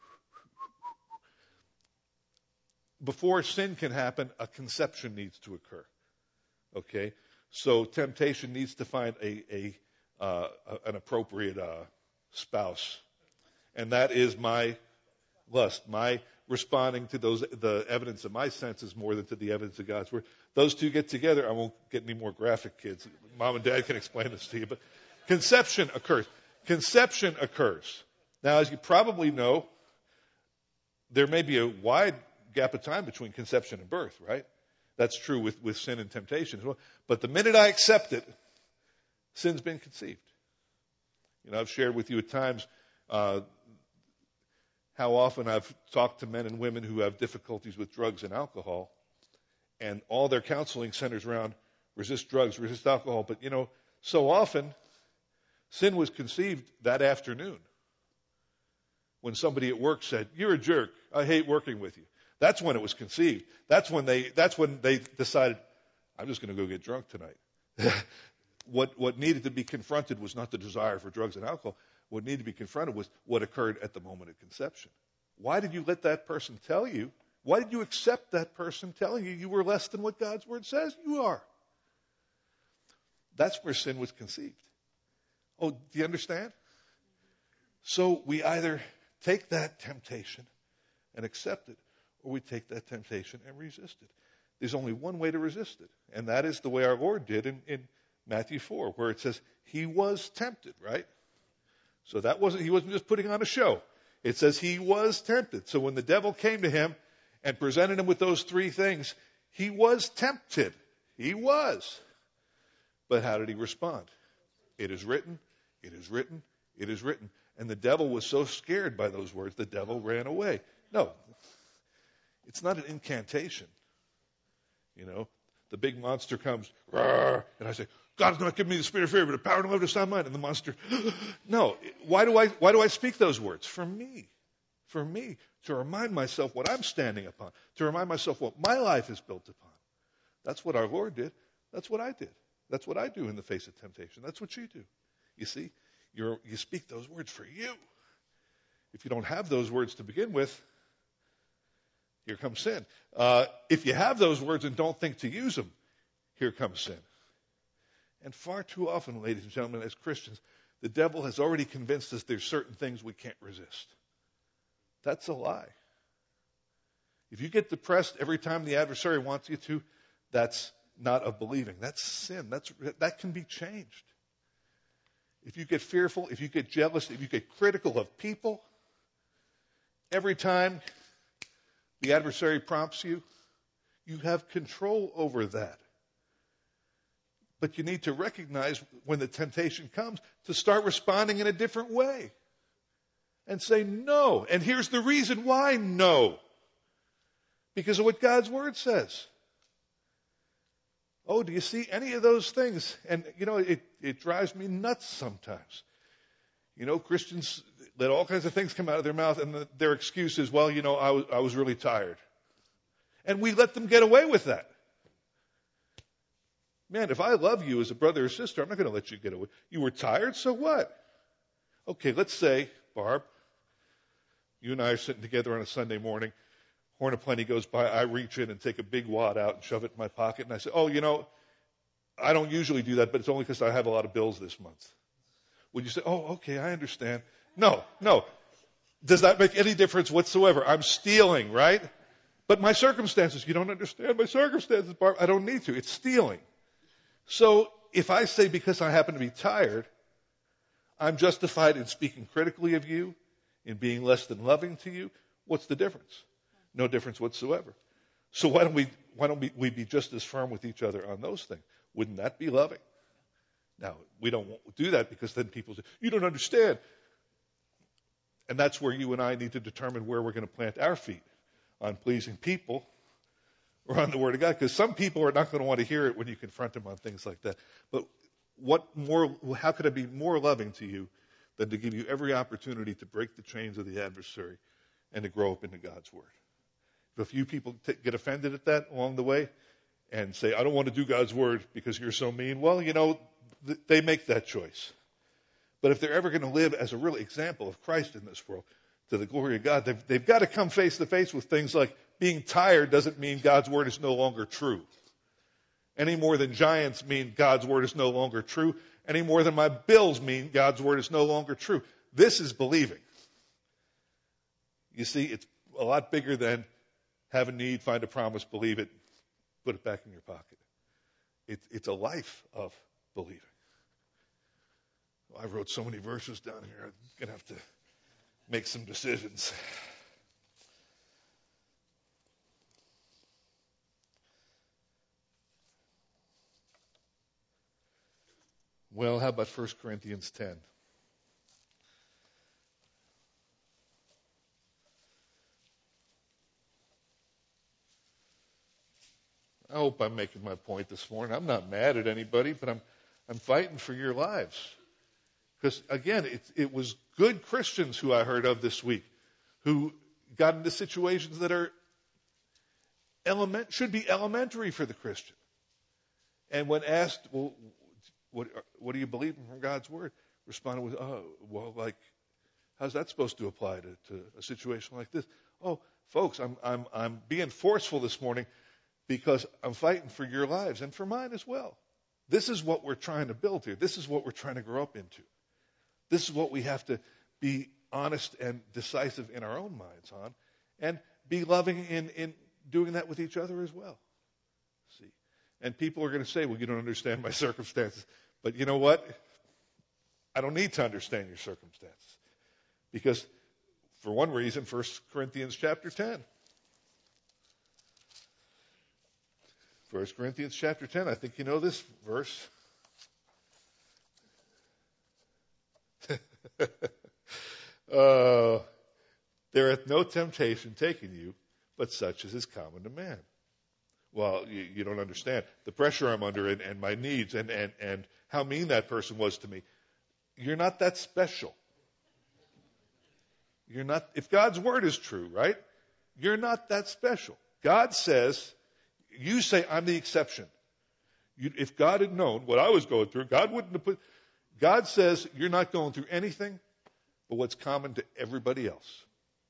Before sin can happen, a conception needs to occur, okay? So temptation needs to find a, a uh, an appropriate uh, spouse, and that is my lust, my responding to those the evidence of my senses more than to the evidence of God's word. Those two get together. I won't get any more graphic, kids. Mom and Dad can explain this to you, but conception occurs. Conception occurs. Now, as you probably know, there may be a wide gap of time between conception and birth, right? That's true with, with sin and temptation as well. But the minute I accept it, sin's been conceived. You know, I've shared with you at times uh, how often I've talked to men and women who have difficulties with drugs and alcohol, and all their counseling centers around resist drugs, resist alcohol. But, you know, so often sin was conceived that afternoon when somebody at work said, "You're a jerk. I hate working with you." That's when it was conceived. That's when they, that's when they decided, "I'm just going to go get drunk tonight." what, what needed to be confronted was not the desire for drugs and alcohol. What needed to be confronted was what occurred at the moment of conception. Why did you let that person tell you? Why did you accept that person telling you you were less than what God's word says you are? That's where sin was conceived. Oh, do you understand? So we either take that temptation and accept it, or we take that temptation and resist it. There's only one way to resist it, and that is the way our Lord did in, in Matthew four, where it says he was tempted, right? So that wasn't, he wasn't just putting on a show. It says he was tempted. So when the devil came to him and presented him with those three things, he was tempted. He was. But how did he respond? It is written, it is written, it is written. And the devil was so scared by those words, the devil ran away. No, it's not an incantation. You know, the big monster comes, "Rawr," and I say, "God's not giving me the spirit of fear, but the power and love to sound mind." And the monster, no. Why do I, why do I speak those words? For me. For me. To remind myself what I'm standing upon. To remind myself what my life is built upon. That's what our Lord did. That's what I did. That's what I do in the face of temptation. That's what you do. You see, you're, you speak those words for you. If you don't have those words to begin with, here comes sin. Uh, if you have those words and don't think to use them, here comes sin. And far too often, ladies and gentlemen, as Christians, the devil has already convinced us there's certain things we can't resist. That's a lie. If you get depressed every time the adversary wants you to, that's not of believing. That's sin. That's, that can be changed. If you get fearful, if you get jealous, if you get critical of people, every time the adversary prompts you, you have control over that. But you need to recognize when the temptation comes to start responding in a different way. And say no. And here's the reason why no. Because of what God's word says. Oh, do you see any of those things? And, you know, it, it drives me nuts sometimes. You know, Christians let all kinds of things come out of their mouth, and the, their excuse is, well, you know, I was, I was really tired. And we let them get away with that. Man, if I love you as a brother or sister, I'm not going to let you get away. You were tired, so what? Okay, let's say, Barb, you and I are sitting together on a Sunday morning. Horn of Plenty goes by. I reach in and take a big wad out and shove it in my pocket. And I say, oh, you know, I don't usually do that, but it's only because I have a lot of bills this month. Would you say, oh, okay, I understand? No, no. Does that make any difference whatsoever? I'm stealing, right? But my circumstances, you don't understand my circumstances, Barb. I don't need to. It's stealing. So if I say because I happen to be tired, I'm justified in speaking critically of you, in being less than loving to you, what's the difference? No difference whatsoever. So why don't we why don't we, we be just as firm with each other on those things? Wouldn't that be loving? Now, we don't do that because then people say, you don't understand. And that's where you and I need to determine where we're going to plant our feet, on pleasing people or on the Word of God. Because some people are not going to want to hear it when you confront them on things like that. But what more? How could I be more loving to you than to give you every opportunity to break the chains of the adversary and to grow up into God's Word? If a few people t- get offended at that along the way and say, I don't want to do God's Word because you're so mean, well, you know, th- they make that choice. But if they're ever going to live as a real example of Christ in this world, to the glory of God, they've, they've got to come face to face with things like being tired doesn't mean God's Word is no longer true. Any more than giants mean God's Word is no longer true. Any more than my bills mean God's Word is no longer true. This is believing. You see, it's a lot bigger than have a need, find a promise, believe it, put it back in your pocket. It, it's a life of believing. Well, I wrote so many verses down here, I'm going to have to make some decisions. Well, how about First Corinthians ten? hope I'm making my point this morning. I'm not mad at anybody, but I'm I'm fighting for your lives. Because, again, it, it was good Christians who I heard of this week who got into situations that are element, should be elementary for the Christian. And when asked, well, what, what do you believe from God's Word? Responded with, oh, well, like, how's that supposed to apply to, to a situation like this? Oh, folks, I'm, I'm, I'm being forceful this morning because I'm fighting for your lives and for mine as well. This is what we're trying to build here. This is what we're trying to grow up into. This is what we have to be honest and decisive in our own minds on, and be loving in, in doing that with each other as well. See, and people are going to say, well, you don't understand my circumstances. But you know what? I don't need to understand your circumstances. Because for one reason, First Corinthians chapter ten. First Corinthians chapter ten, I think you know this verse. uh, there hath no temptation taken you, but such as is common to man. Well, you, you don't understand the pressure I'm under and, and my needs and, and, and how mean that person was to me. You're not that special. You're not, if God's word is true, right? You're not that special. God says, you say, I'm the exception. You, if God had known what I was going through, God wouldn't have put, God says, you're not going through anything but what's common to everybody else.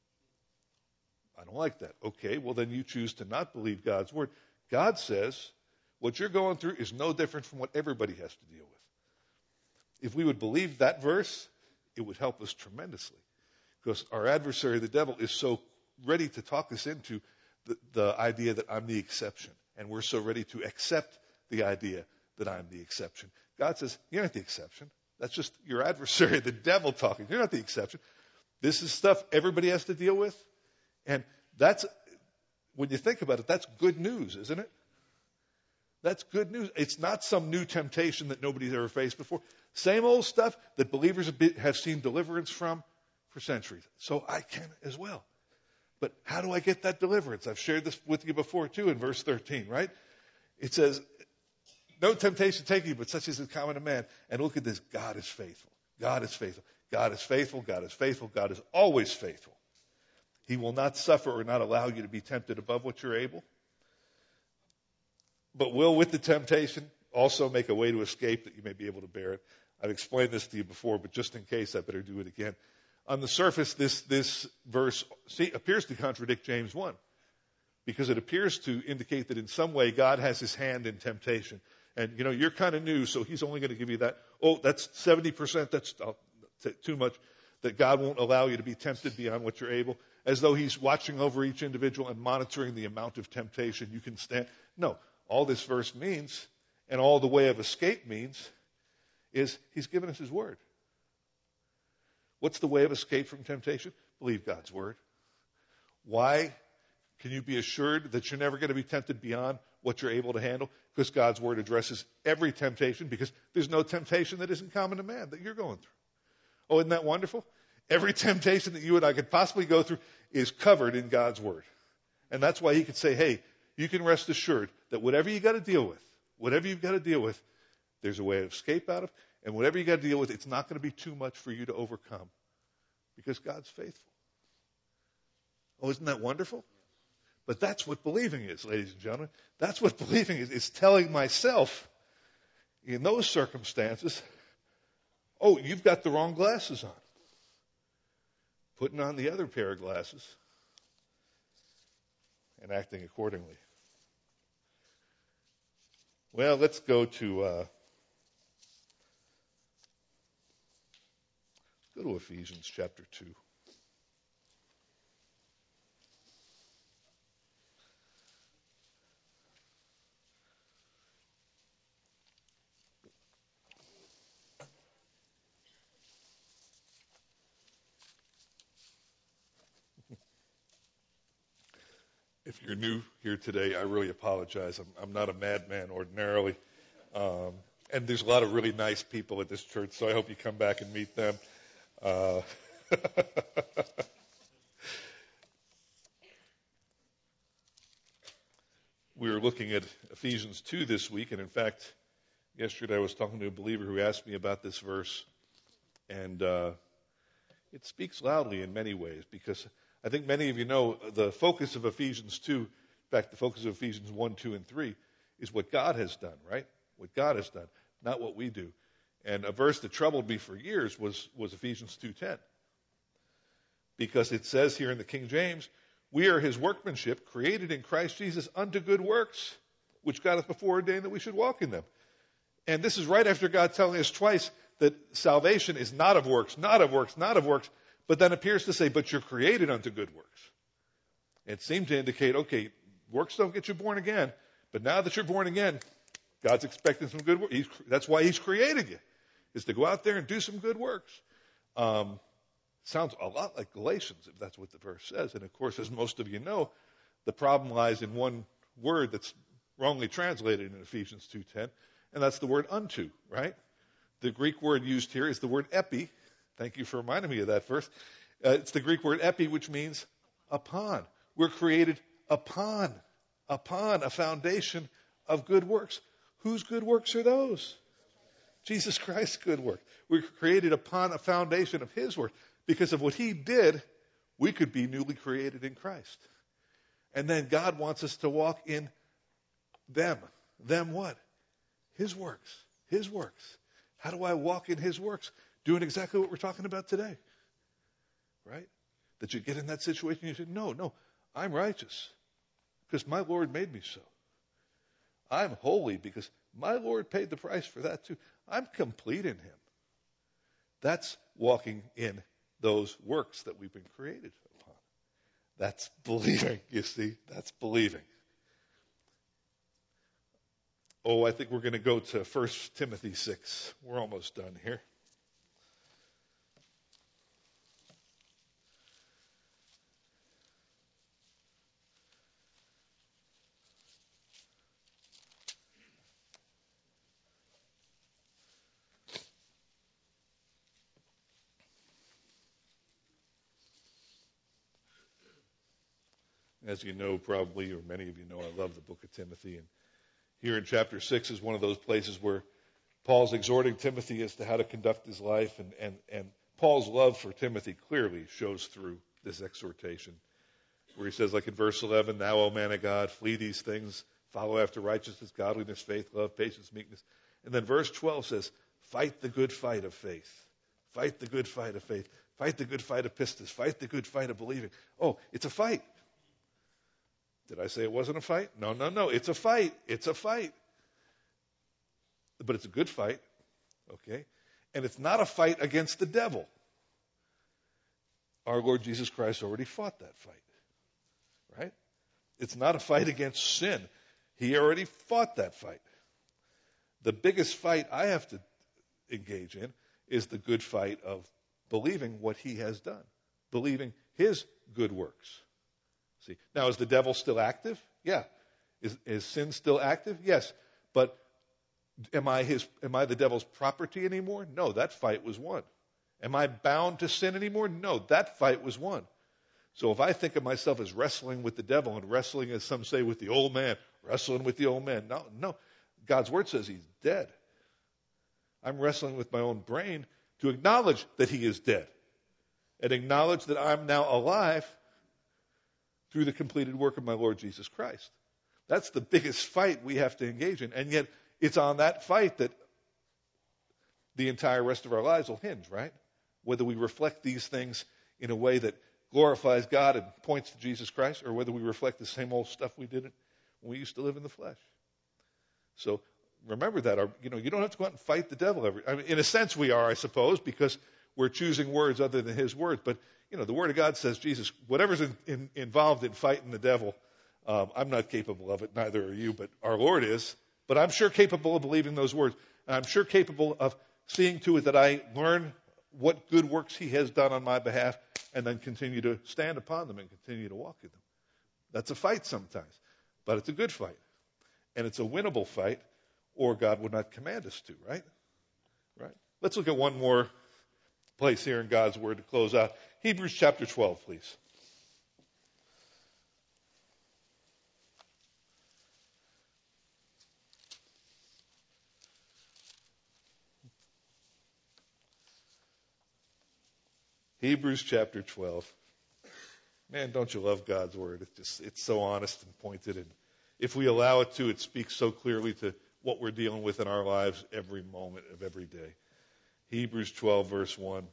I don't like that. Okay, well then you choose to not believe God's word. God says, what you're going through is no different from what everybody has to deal with. If we would believe that verse, it would help us tremendously. Because our adversary, the devil, is so ready to talk us into the, the idea that I'm the exception. And we're so ready to accept the idea that I'm the exception. God says, you're not the exception. That's just your adversary, the devil, talking. You're not the exception. This is stuff everybody has to deal with. And that's, when you think about it, that's good news, isn't it? That's good news. It's not some new temptation that nobody's ever faced before. Same old stuff that believers have, been, have seen deliverance from for centuries. So I can as well. But how do I get that deliverance? I've shared this with you before too in verse thirteen, right? It says, no temptation taking you, but such as is common to man. And look at this. God is faithful. God is faithful. God is faithful. God is faithful. God is always faithful. He will not suffer or not allow you to be tempted above what you're able, but will, with the temptation, also make a way to escape that you may be able to bear it. I've explained this to you before, but just in case, I better do it again. On the surface, this, this verse see, appears to contradict James one, because it appears to indicate that in some way God has his hand in temptation. And, you know, you're kind of new, so he's only going to give you that. Oh, that's seventy percent. That's oh, t- too much. That God won't allow you to be tempted beyond what you're able. As though he's watching over each individual and monitoring the amount of temptation you can stand. No, all this verse means, and all the way of escape means, is he's given us his word. What's the way of escape from temptation? Believe God's word. Why can you be assured that you're never going to be tempted beyond what you're able to handle? Because God's word addresses every temptation, because there's no temptation that isn't common to man that you're going through. Oh, isn't that wonderful? Every temptation that you and I could possibly go through is covered in God's word. And that's why he could say, hey, you can rest assured that whatever you got to deal with, whatever you've got to deal with, there's a way of escape out of. And whatever you got to deal with, it's not going to be too much for you to overcome, because God's faithful. Oh, isn't that wonderful? But that's what believing is, ladies and gentlemen. That's what believing is. It's telling myself in those circumstances, oh, you've got the wrong glasses on. Putting on the other pair of glasses and acting accordingly. Well, let's go to uh, go to Ephesians chapter two. If you're new here today, I really apologize. I'm, I'm not a madman ordinarily. Um, and there's a lot of really nice people at this church, so I hope you come back and meet them. Uh, we were looking at Ephesians two this week, and in fact, yesterday I was talking to a believer who asked me about this verse, and uh, it speaks loudly in many ways, because I think many of you know the focus of Ephesians two, in fact, the focus of Ephesians one, two, and three is what God has done, right? What God has done, not what we do. And a verse that troubled me for years was, was Ephesians two ten. Because it says here in the King James, we are his workmanship, created in Christ Jesus unto good works, which God hath before ordained that we should walk in them. And this is right after God telling us twice that salvation is not of works, not of works, not of works, but then appears to say, but you're created unto good works. It seemed to indicate, okay, works don't get you born again, but now that you're born again, God's expecting some good work. He's, that's why he's created you, is to go out there and do some good works. Um, sounds a lot like Galatians, if that's what the verse says. And of course, as most of you know, the problem lies in one word that's wrongly translated in Ephesians two ten, and that's the word unto, right? The Greek word used here is the word epi. Thank you for reminding me of that verse. Uh, it's the Greek word epi, which means upon. We're created upon, upon a foundation of good works. Whose good works are those? Jesus Christ's good work. We're created upon a foundation of his work. Because of what he did, we could be newly created in Christ. And then God wants us to walk in them. Them what? His works. His works. How do I walk in his works? Doing exactly what we're talking about today. Right? That you get in that situation and you say, no, no, I'm righteous because my Lord made me so. I'm holy because my Lord paid the price for that too. I'm complete in him. That's walking in those works that we've been created upon. That's believing, you see. That's believing. Oh, I think we're going to go to First Timothy six. We're almost done here. As you know, probably, or many of you know, I love the book of Timothy. And here in chapter six is one of those places where Paul's exhorting Timothy as to how to conduct his life. And, and, and Paul's love for Timothy clearly shows through this exhortation, where he says, like in verse eleven, "Now, O man of God, flee these things, follow after righteousness, godliness, faith, love, patience, meekness." And then verse twelve says, "Fight the good fight of faith. Fight the good fight of faith. Fight the good fight of pistis. Fight the good fight of believing." Oh, it's a fight. Did I say it wasn't a fight? No, no, no. It's a fight. It's a fight. But it's a good fight. Okay? And it's not a fight against the devil. Our Lord Jesus Christ already fought that fight. Right? It's not a fight against sin. He already fought that fight. The biggest fight I have to engage in is the good fight of believing what he has done. Believing his good works. See, now, is the devil still active? Yeah. Is, is sin still active? Yes. But am I his? Am I the devil's property anymore? No, that fight was won. Am I bound to sin anymore? No, that fight was won. So if I think of myself as wrestling with the devil and wrestling, as some say, with the old man, wrestling with the old man, no, no. God's word says he's dead. I'm wrestling with my own brain to acknowledge that he is dead and acknowledge that I'm now alive through the completed work of my Lord Jesus Christ. That's the biggest fight we have to engage in. And yet, it's on that fight that the entire rest of our lives will hinge, right? Whether we reflect these things in a way that glorifies God and points to Jesus Christ, or whether we reflect the same old stuff we did when we used to live in the flesh. So remember that. Our, you know, you don't have to go out and fight the devil every. I mean, in a sense, we are, I suppose, because we're choosing words other than his words. But you know, the Word of God says, Jesus, whatever's in, in, involved in fighting the devil, um, I'm not capable of it, neither are you, but our Lord is. But I'm sure capable of believing those words. And I'm sure capable of seeing to it that I learn what good works he has done on my behalf and then continue to stand upon them and continue to walk in them. That's a fight sometimes, but it's a good fight. And it's a winnable fight, or God would not command us to, right? Right. Let's look at one more place here in God's Word to close out. Hebrews chapter twelve, please. Hebrews chapter twelve. Man, don't you love God's word? It's just, it's so honest and pointed. And if we allow it to, it speaks so clearly to what we're dealing with in our lives every moment of every day. Hebrews twelve, verse one.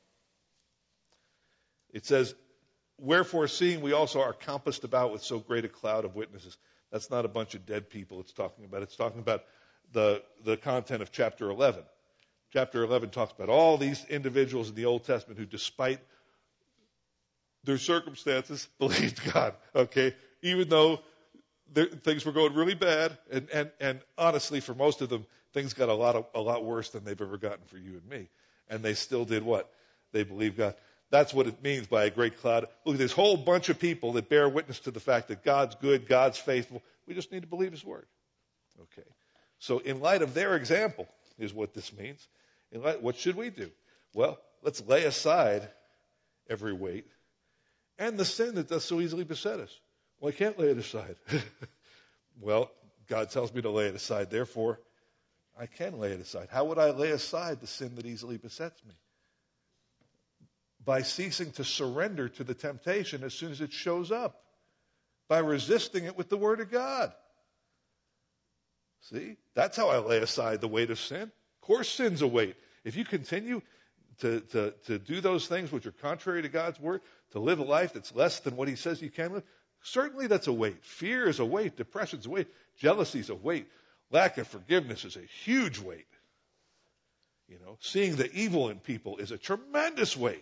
It says, wherefore, seeing we also are compassed about with so great a cloud of witnesses. That's not a bunch of dead people it's talking about. It's talking about the, the content of chapter eleven. Chapter eleven talks about all these individuals in the Old Testament who, despite their circumstances, believed God. Okay? Even though things were going really bad, and, and, and honestly, for most of them, things got a lot of, a lot worse than they've ever gotten for you and me. And they still did what? They believed God. That's what it means by a great cloud. Look at this whole bunch of people that bear witness to the fact that God's good, God's faithful. We just need to believe His word. Okay. So in light of their example is what this means. In light, what should we do? Well, let's lay aside every weight and the sin that does so easily beset us. Well, I can't lay it aside. Well, God tells me to lay it aside. Therefore, I can lay it aside. How would I lay aside the sin that easily besets me? By ceasing to surrender to the temptation as soon as it shows up. By resisting it with the Word of God. See? That's how I lay aside the weight of sin. Of course sin's a weight. If you continue to, to, to do those things which are contrary to God's Word, to live a life that's less than what He says you can live, certainly that's a weight. Fear is a weight. Depression is a weight. Jealousy is a weight. Lack of forgiveness is a huge weight. You know, seeing the evil in people is a tremendous weight.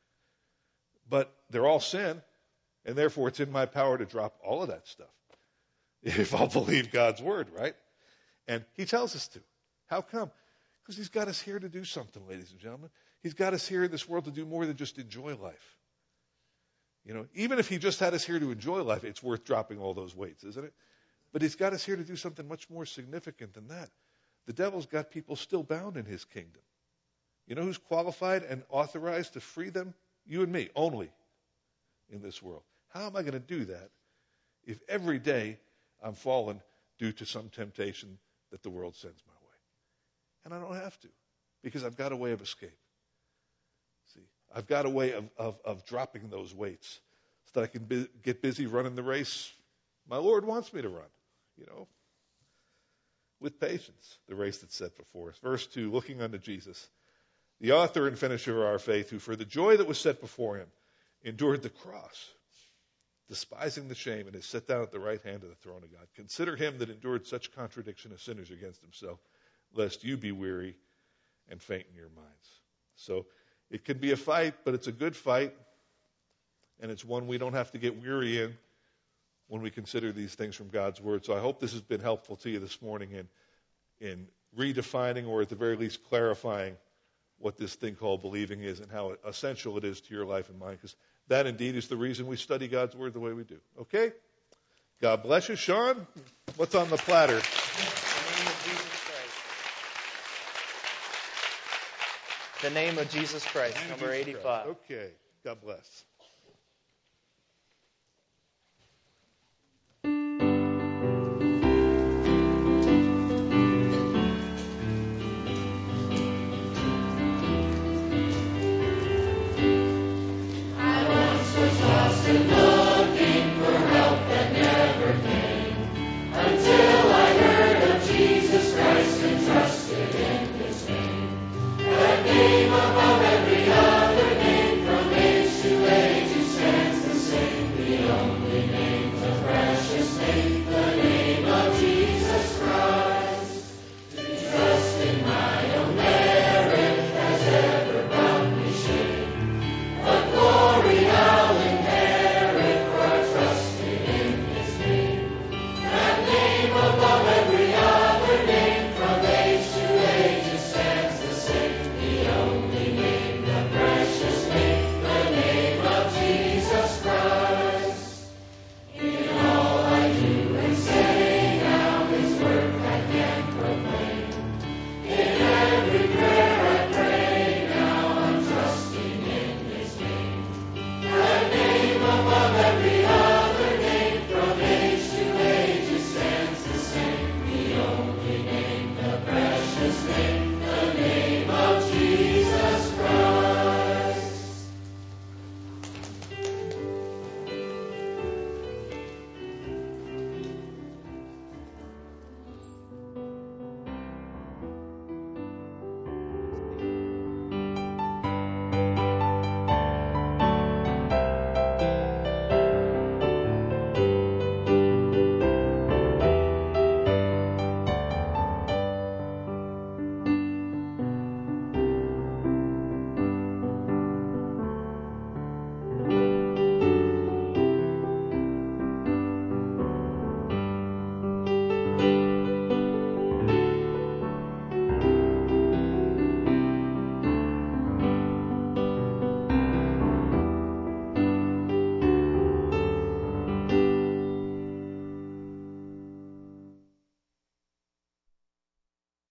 But they're all sin, and therefore it's in my power to drop all of that stuff. If I'll believe God's word, right? And He tells us to. How come? Because He's got us here to do something, ladies and gentlemen. He's got us here in this world to do more than just enjoy life. You know, even if He just had us here to enjoy life, it's worth dropping all those weights, isn't it? But He's got us here to do something much more significant than that. The devil's got people still bound in his kingdom. You know who's qualified and authorized to free them? You and me, only in this world. How am I going to do that if every day I'm fallen due to some temptation that the world sends my way? And I don't have to, because I've got a way of escape. See, I've got a way of, of, of dropping those weights so that I can be, get busy running the race my Lord wants me to run, you know, with patience, the race that's set before us. Verse two, looking unto Jesus, the author and finisher of our faith, who for the joy that was set before Him endured the cross, despising the shame, and is set down at the right hand of the throne of God. Consider Him that endured such contradiction of sinners against Himself, lest you be weary and faint in your minds. So it can be a fight, but it's a good fight, and it's one we don't have to get weary in when we consider these things from God's Word. So I hope this has been helpful to you this morning in, in redefining, or at the very least clarifying, what this thing called believing is and how essential it is to your life and mine, because that indeed is the reason we study God's Word the way we do. Okay? God bless you. Sean, what's on the platter? The name of Jesus Christ, The name of number Jesus eighty-five. Christ. Okay. God bless.